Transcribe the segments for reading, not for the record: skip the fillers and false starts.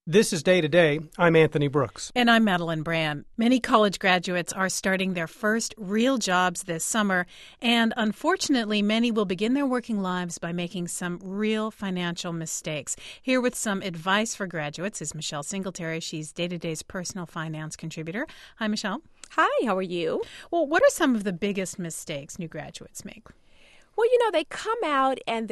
This is Day to Day. I'm Anthony Brooks. And I'm Madeline Brand. Many college graduates are starting their first real jobs this summer, and unfortunately, many will begin their working lives by making some real financial mistakes. Here with some advice for graduates is Michelle Singletary. She's Day to Day's personal finance contributor. Hi, Michelle. Hi, how are you? Well, what are some of the biggest mistakes new graduates make? Well, they come out and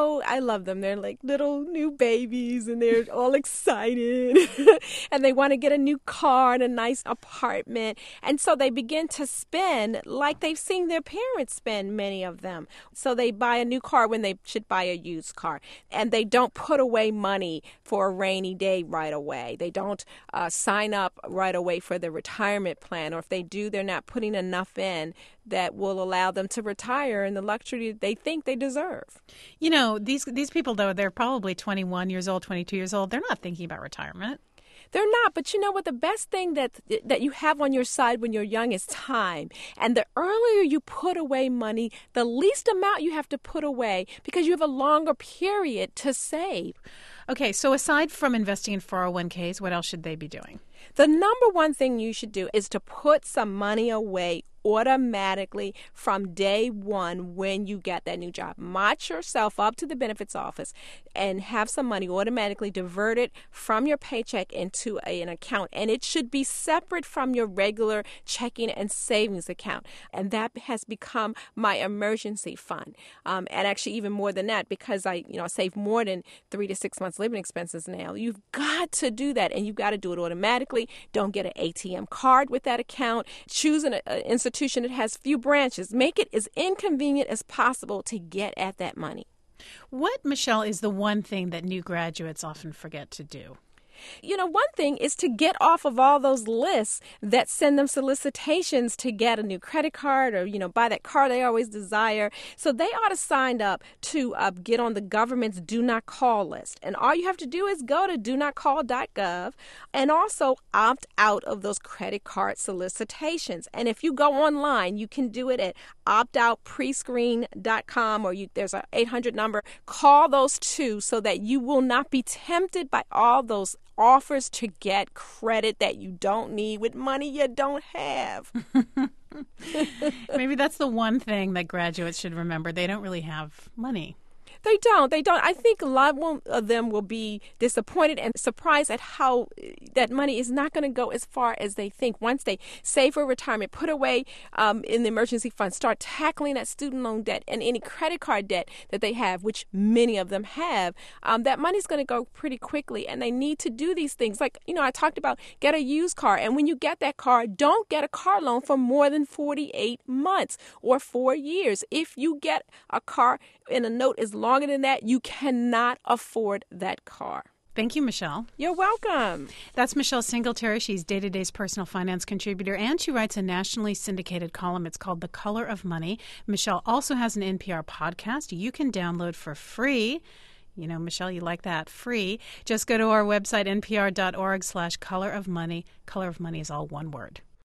I love them. They're like little new babies and they're all excited and they want to get a new car and a nice apartment. And so they begin to spend like they've seen their parents spend, many of them. So they buy a new car when they should buy a used car. And they don't put away money for a rainy day right away. They don't sign up right away for the retirement plan. Or if they do, they're not putting enough in that will allow them to retire in the luxury they think they deserve. These people, though, they're probably 21 years old, 22 years old. They're not thinking about retirement. They're not, but you know what? The best thing that you have on your side when you're young is time. And the earlier you put away money, the least amount you have to put away because you have a longer period to save. Okay, so aside from investing in 401ks, what else should they be doing? The number one thing you should do is to put some money away automatically from day one when you get that new job. March yourself up to the benefits office and have some money automatically diverted from your paycheck into an account. And it should be separate from your regular checking and savings account. And that has become my emergency fund. And actually even more than that, because I save more than 3 to 6 months living expenses now. You've got to do that, and you've got to do it automatically. Don't get an ATM card with that account. Choose an institution that has few branches. Make it as inconvenient as possible to get at that money. What, Michelle, is the one thing that new graduates often forget to do? One thing is to get off of all those lists that send them solicitations to get a new credit card or, buy that car they always desire. So they ought to sign up to get on the government's Do Not Call list. And all you have to do is go to donotcall.gov and also opt out of those credit card solicitations. And if you go online, you can do it at optoutprescreen.com or there's an 800 number. Call those two so that you will not be tempted by all those offers to get credit that you don't need with money you don't have. Maybe that's the one thing that graduates should remember. They don't really have money. They don't. I think a lot of them will be disappointed and surprised at how that money is not going to go as far as they think. Once they save for retirement, put away in the emergency fund, start tackling that student loan debt and any credit card debt that they have, which many of them have, that money's going to go pretty quickly. And they need to do these things. Like, I talked about get a used car. And when you get that car, don't get a car loan for more than 48 months or 4 years. If you get a car and a note is longer than that, you cannot afford that car. Thank you, Michelle. You're welcome. That's Michelle Singletary. She's Day to Day's personal finance contributor, and she writes a nationally syndicated column. It's called The Color of Money. Michelle also has an NPR podcast you can download for free. Michelle, you like that, free. Just go to our website, npr.org/colorofmoney. Color of Money is all one word.